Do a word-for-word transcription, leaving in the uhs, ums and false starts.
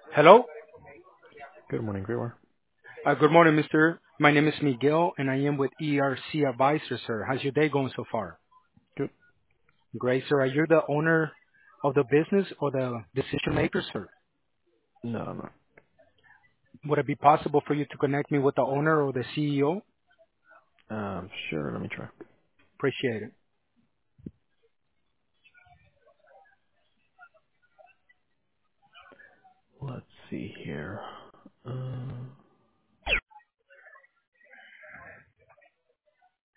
Hello. Good morning, Greyware. Uh, good morning, mister. My name is Miguel, and I am with E R C Advisors, sir. How's your day going so far? Good. Great, sir. Are you the owner of the business or the decision maker, sir? No, I'm not. Would it be possible for you to connect me with the owner or the C E O? Um, sure, let me try. Appreciate it. Let's see here. Um,